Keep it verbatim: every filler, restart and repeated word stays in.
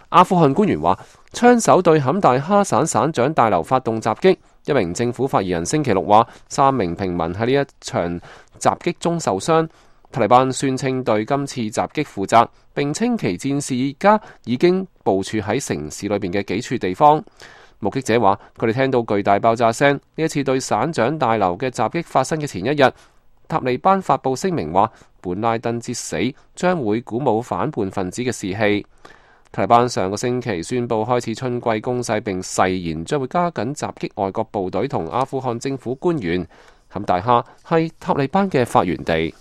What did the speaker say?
阿富汗官員話，槍手對坎大哈省省長大樓發動襲擊。一名政府發言人星期六話，三名平民喺呢一場襲擊中受傷。塔利班宣稱對今次襲擊負責，並稱其戰士而家已經部署喺城市裏邊嘅幾處地方。目擊者話，佢哋聽到巨大爆炸聲。呢一次對省長大樓嘅襲擊發生嘅前一日，塔利班發布聲明話，本拉登之死將會鼓舞反叛分子嘅士氣。塔利班上個星期宣布開始春季攻勢，並誓言將會加緊襲擊外國部隊同阿富汗政府官員。坎大哈係塔利班嘅發源地。